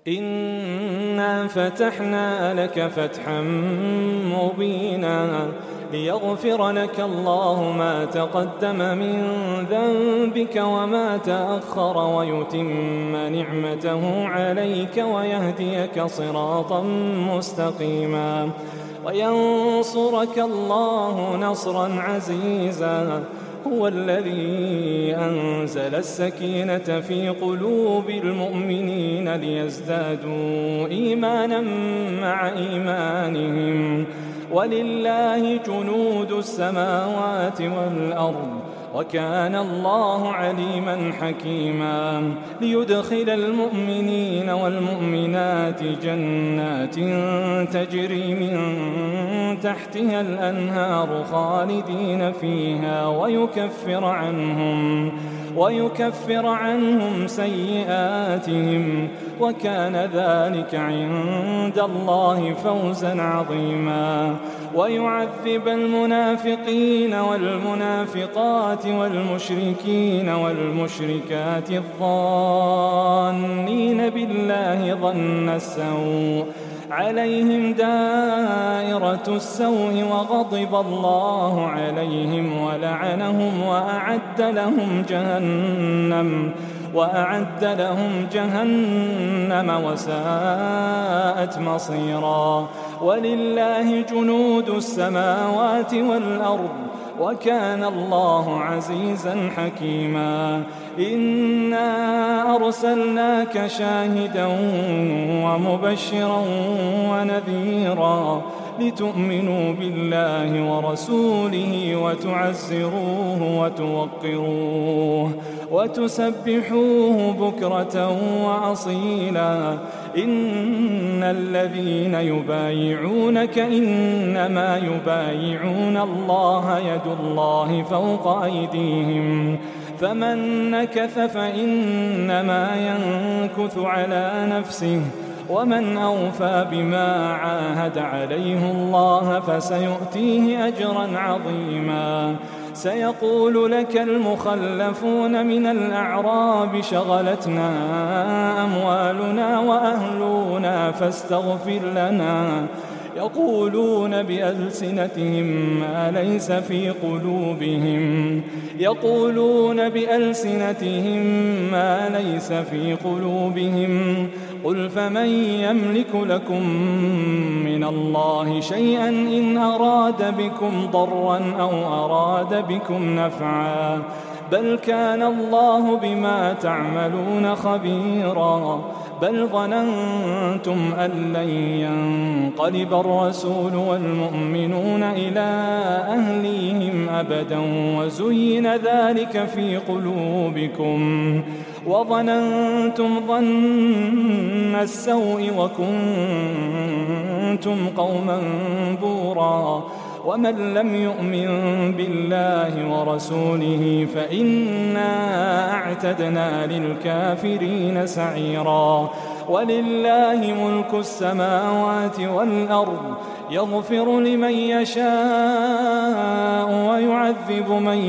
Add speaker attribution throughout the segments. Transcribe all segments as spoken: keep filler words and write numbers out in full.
Speaker 1: إنا فتحنا لك فتحا مبينا ليغفر لك الله ما تقدم من ذنبك وما تأخر ويتم نعمته عليك ويهديك صراطا مستقيما وينصرك الله نصرا عزيزا. هو الذي أنزل السكينة في قلوب المؤمنين ليزدادوا إيمانا مع إيمانهم ولله جنود السماوات والأرض وكان الله عليما حكيما ليدخل المؤمنين والمؤمنات جنات تجري من تحتها الأنهار خالدين فيها ويكفر عنهم ويكفر عنهم سيئاتهم وكان ذلك عند الله فوزا عظيما ويعذب المنافقين والمنافقات والمشركين والمشركات الظانين بالله ظن السوء عليهم دائرة السوء وغضب الله عليهم ولعنهم وأعد لهم جهنم وأعد لهم جهنم وساءت مصيرا. ولله جنود السماوات والأرض وكان الله عزيزا حكيما. إنا أرسلناك شاهدا ومبشرا ونذيرا لتؤمنوا بالله ورسوله وتعزروه وتوقروه وتسبحوه بكرة وأصيلا. إن الذين يبايعونك إنما يبايعون الله يد الله فوق أيديهم فمن نكث فإنما ينكث على نفسه ومن أوفى بما عاهد عليه الله فسيؤتيه أجرا عظيما. سيقول لك المخلفون من الأعراب شغلتنا أموالنا وأهلنا فاستغفر لنا يقولون بألسنتهم ما ليس في قلوبهم يقولون بألسنتهم ما ليس في قلوبهم قل فمن يملك لكم من الله شيئا إن أراد بكم ضرا أو أراد بكم نفعا بل كان الله بما تعملون خبيرا. بل ظننتم أن لن ينقلب الرسول والمؤمنون إلى أهليهم أبدا وزين ذلك في قلوبكم وظننتم ظن السوء وكنتم قوما بورا. ومن لم يؤمن بالله ورسوله فإنا أعتدنا للكافرين سعيرا. ولله ملك السماوات والأرض يغفر لمن يشاء ويعذب من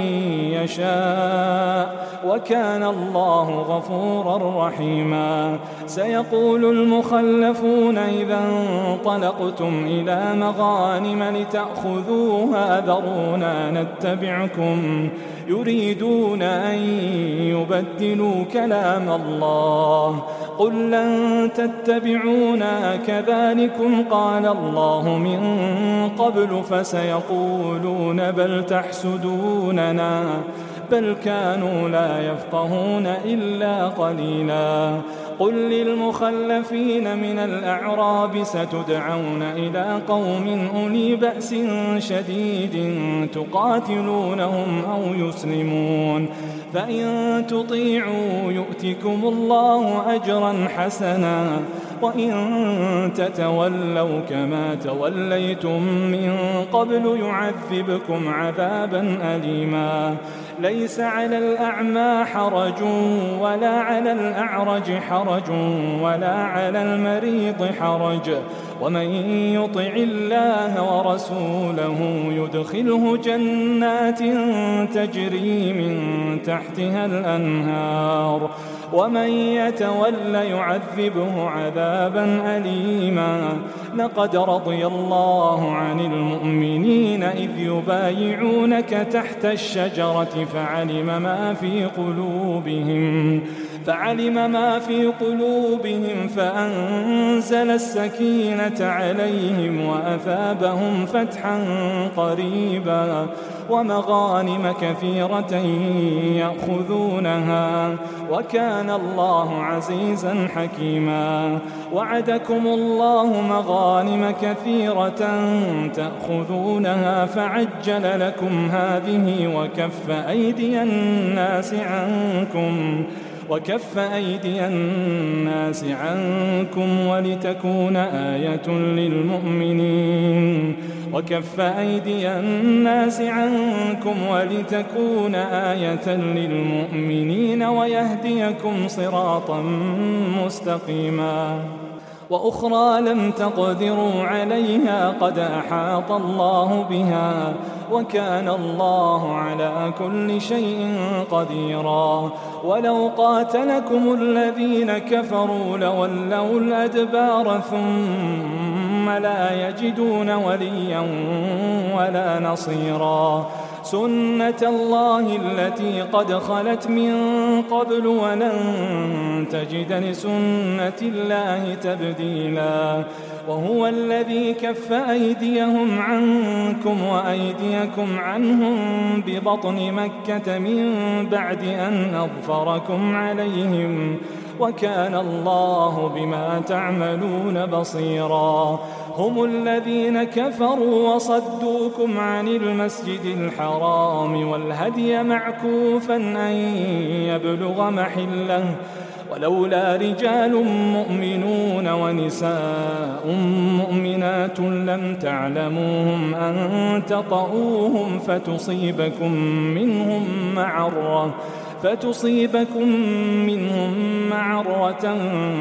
Speaker 1: يشاء وكان الله غفورا رحيما. سيقول المخلفون إذا انطلقتم إلى مغانم لتأخذوها ذرونا نتبعكم يريدون أن يبدلوا كلام الله قل لن تتبعونا كذلكم قال الله من قبل فسيقولون بل تحسدوننا بل كانوا لا يفقهون إلا قليلا. قل للمخلفين من الأعراب ستدعون إلى قوم أولي بأس شديد تقاتلونهم أو يسلمون فإن تطيعوا يؤتكم الله أجرا حسنا وإن تتولوا كما توليتم من قبل يعذبكم عذابا أليما. ليس على الأعمى حرج ولا على الأعرج حرج ولا على المريض حرج ومن يطع الله ورسوله يدخله جنات تجري من تحتها الأنهار ومن يتول يعذبه عذابا أليما لقد رضي الله عن المؤمنين إذ يبايعونك تحت الشجرة فعلم ما في قلوبهم فعلم ما في قلوبهم فأنزل السكينة عليهم وأثابهم فتحا قريبا ومغانم كثيرة يأخذونها وكان الله عزيزا حكيما وعدكم الله مغانم كثيرة تأخذونها فعجل لكم هذه وكف أيدي الناس عنكم وكف أيدي الناس عنكم ولتكون آية للمؤمنين وكف أيدي الناس عنكم ولتكون آية للمؤمنين ويهديكم صراطا مستقيما وأخرى لم تقدروا عليها قد أحاط الله بها وكان الله على كل شيء قديرا ولو قاتلكم الذين كفروا لولوا الأدبار ثم لا يجدون وليا ولا نصيرا سنة الله التي قد خلت من قبل ولن تجد لسنة الله تبديلا وهو الذي كف أيديهم عنكم وأيديكم عنهم ببطن مكة من بعد أن أظفركم عليهم وكان الله بما تعملون بصيرا هم الذين كفروا وصدوكم عن المسجد الحرام والهدي معكوفا أن يبلغ محله ولولا رجال مؤمنون ونساء مؤمنات لم تعلموهم أن تطؤوهم فتصيبكم منهم معرة فتصيبكم منهم معرة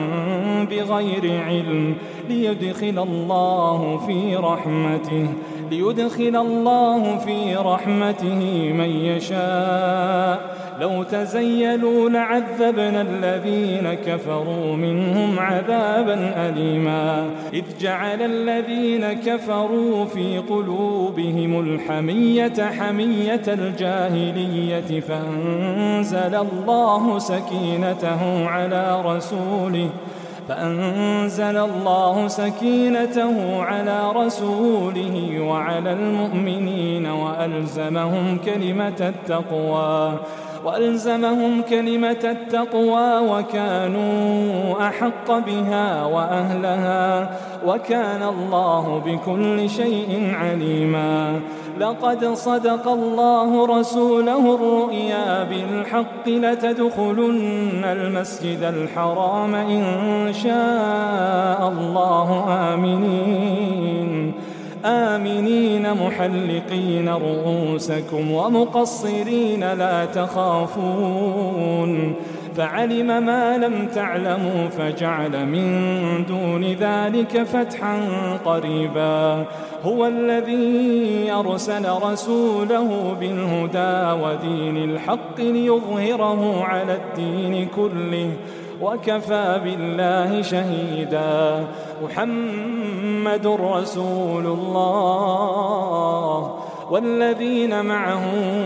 Speaker 1: بغير علم ليدخل الله في رحمته ليدخل الله في رحمته من يشاء لو تزيلوا لعذبنا الذين كفروا منهم عذابا أليما إذ جعل الذين كفروا في قلوبهم الحمية حمية الجاهلية فأنزل الله سكينته على رسوله فأنزل الله سكينته على رسوله وعلى المؤمنين وألزمهم كلمة التقوى وألزمهم كلمة التقوى وكانوا أحق بها وأهلها وكان الله بكل شيء عليما لقد صدق الله رسوله الرؤيا بالحق لتدخلن المسجد الحرام إن شاء الله آمنين آمنين محلقين رؤوسكم ومقصرين لا تخافون فعلم ما لم تعلموا فجعل من دون ذلك فتحا قريبا هو الذي أرسل رسوله بالهدى ودين الحق ليظهره على الدين كله وكفى بالله شهيدا محمد رسول الله والذين معه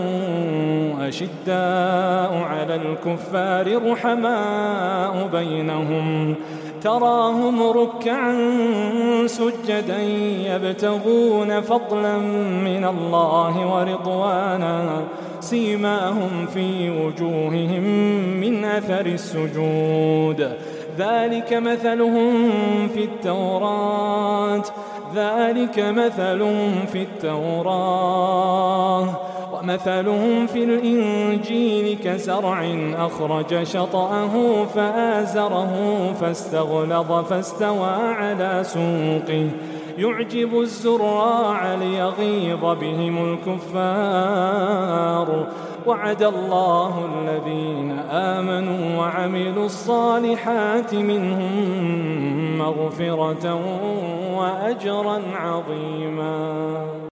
Speaker 1: أشداء على الكفار رحماء بينهم تراهم ركعا سجدا يبتغون فضلا من الله ورضوانا سيماهم في وجوههم من أثر السجود ذلك مثلهم في التوراة ذلك مثلهم في التوراة ومثلهم في الإنجيل كزرع أخرج شطأه فآزره فاستغلظ فاستوى على سوقه يعجب الزراع ليغيظ بهم الكفار وعد الله الذين آمنوا وعملوا الصالحات منهم مغفرة وأجرا عظيما.